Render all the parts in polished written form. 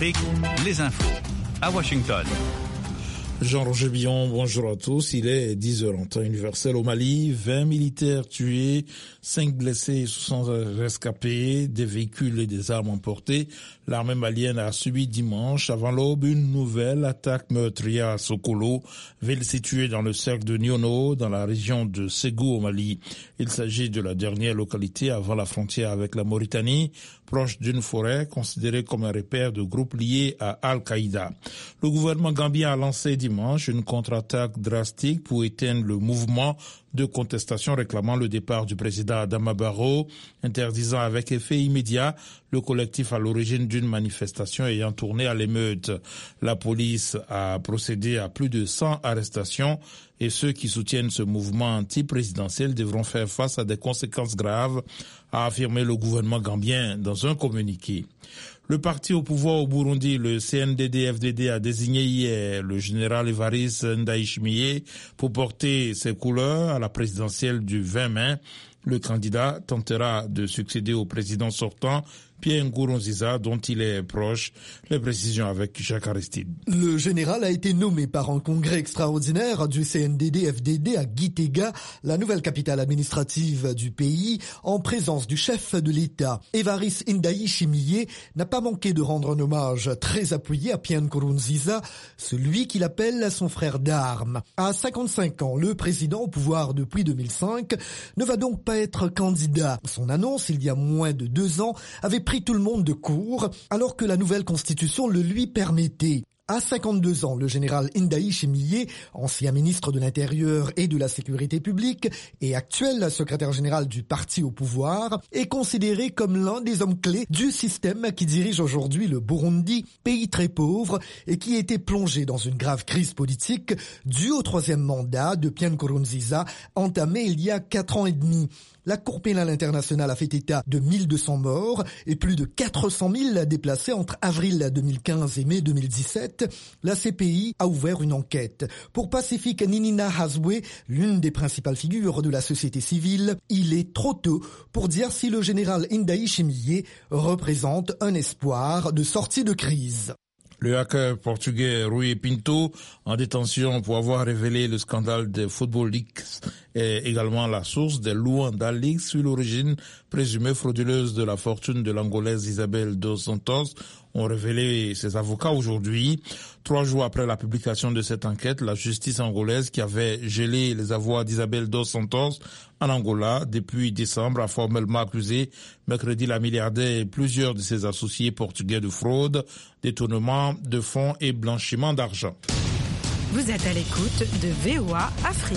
Afrique, les infos à Washington. Jean-Roger Billon, bonjour à tous. Il est 10h en temps universel au Mali. 20 militaires tués, 5 blessés et 60 rescapés, des véhicules et des armes emportées. L'armée malienne a subi dimanche, avant l'aube, une nouvelle attaque meurtrière à Sokolo, ville située dans le cercle de Niono, dans la région de Ségou au Mali. Il s'agit de la dernière localité avant la frontière avec la Mauritanie, proche d'une forêt considérée comme un repère de groupes liés à Al-Qaïda. Le gouvernement gambien a lancé dimanche une contre-attaque drastique pour éteindre le mouvement de contestation réclamant le départ du président Adama Barrow, interdisant avec effet immédiat le collectif à l'origine d'une manifestation ayant tourné à l'émeute. La police a procédé à plus de 100 arrestations et ceux qui soutiennent ce mouvement anti-présidentiel devront faire face à des conséquences graves, a affirmé le gouvernement gambien dans un communiqué. Le parti au pouvoir au Burundi, le CNDD-FDD, a désigné hier le général Évariste Ndayishimiye pour porter ses couleurs à la présidentielle du 20 mai. Le candidat tentera de succéder au président sortant, Pierre Nkurunziza, dont il est proche. Les précisions avec Jacques Aristide. Le général a été nommé par un congrès extraordinaire du CNDD-FDD à Gitega, la nouvelle capitale administrative du pays, en présence du chef de l'État. Évariste Ndayishimiye n'a pas manqué de rendre un hommage très appuyé à Pierre Nkurunziza, celui qu'il appelle son frère d'armes. À 55 ans, le président au pouvoir depuis 2005 ne va donc pas être candidat. Son annonce, il y a moins de 2 ans, avait pris tout le monde de court, alors que la nouvelle constitution le lui permettait. À 52 ans, le général Ndayishimiye, ancien ministre de l'Intérieur et de la Sécurité publique et actuel secrétaire général du parti au pouvoir, est considéré comme l'un des hommes clés du système qui dirige aujourd'hui le Burundi, pays très pauvre et qui était plongé dans une grave crise politique due au 3e mandat de Pierre Nkurunziza, entamé il y a 4 ans et demi. La Cour pénale internationale a fait état de 1200 morts et plus de 400 000 déplacés entre avril 2015 et mai 2017. La CPI a ouvert une enquête. Pour Pacifique Ninina Hazwe, l'une des principales figures de la société civile, il est trop tôt pour dire si le général Ndayishimiye représente un espoir de sortie de crise. Le hacker portugais Rui Pinto, en détention pour avoir révélé le scandale des Football Leaks, est également la source des Luanda Leaks sur l'origine présumée frauduleuse de la fortune de l'Angolaise Isabel dos Santos, ont révélé ses avocats aujourd'hui. 3 jours après la publication de cette enquête, la justice angolaise, qui avait gelé les avoirs d'Isabel dos Santos en Angola depuis décembre, a formellement accusé mercredi la milliardaire et plusieurs de ses associés portugais de fraude, détournement de fonds et blanchiment d'argent. Vous êtes à l'écoute de VOA Afrique.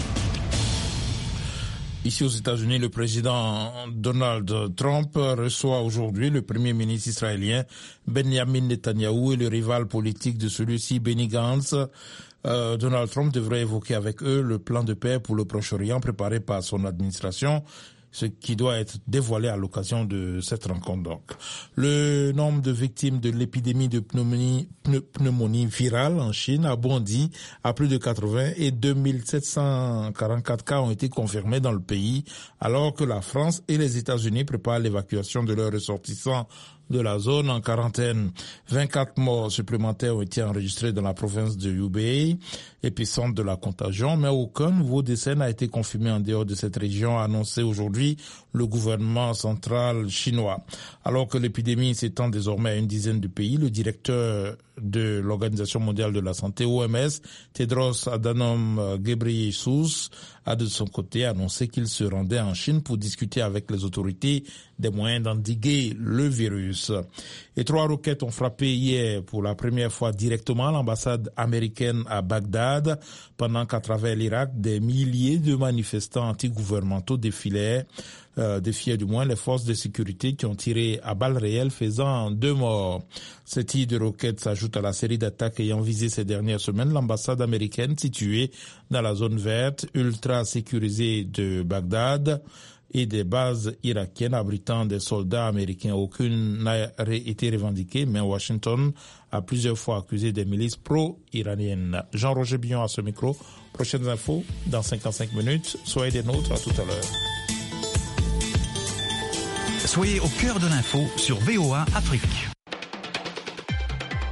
Ici aux États-Unis, le président Donald Trump reçoit aujourd'hui le premier ministre israélien Benjamin Netanyahou et le rival politique de celui-ci, Benny Gantz. Donald Trump devrait évoquer avec eux le plan de paix pour le Proche-Orient préparé par son administration, ce qui doit être dévoilé à l'occasion de cette rencontre. Donc, le nombre de victimes de l'épidémie de pneumonie virale en Chine a bondi à plus de 80 et 2744 cas ont été confirmés dans le pays, alors que la France et les États-Unis préparent l'évacuation de leurs ressortissants de la zone en quarantaine. 24 morts supplémentaires ont été enregistrés dans la province de Hubei, épicentre de la contagion, mais aucun nouveau décès n'a été confirmé en dehors de cette région, a annoncé aujourd'hui le gouvernement central chinois. Alors que l'épidémie s'étend désormais à une dizaine de pays, le directeur de l'Organisation mondiale de la santé, OMS, Tedros Adhanom Ghebreyesus, a de son côté annoncé qu'il se rendait en Chine pour discuter avec les autorités des moyens d'endiguer le virus. Et 3 roquettes ont frappé hier pour la première fois directement l'ambassade américaine à Bagdad, pendant qu'à travers l'Irak, des milliers de manifestants antigouvernementaux défilaient du moins les forces de sécurité qui ont tiré à balles réelles, faisant 2 morts. Cette tir de roquettes s'ajoute à la série d'attaques ayant visé ces dernières semaines l'ambassade américaine située dans la zone verte ultra sécurisée de Bagdad et des bases irakiennes abritant des soldats américains. Aucune n'a été revendiquée, mais Washington a plusieurs fois accusé des milices pro-iraniennes. Jean-Roger Billon à ce micro. Prochaines infos dans 55 minutes. Soyez des nôtres, à tout à l'heure. Soyez au cœur de l'info sur VOA Afrique.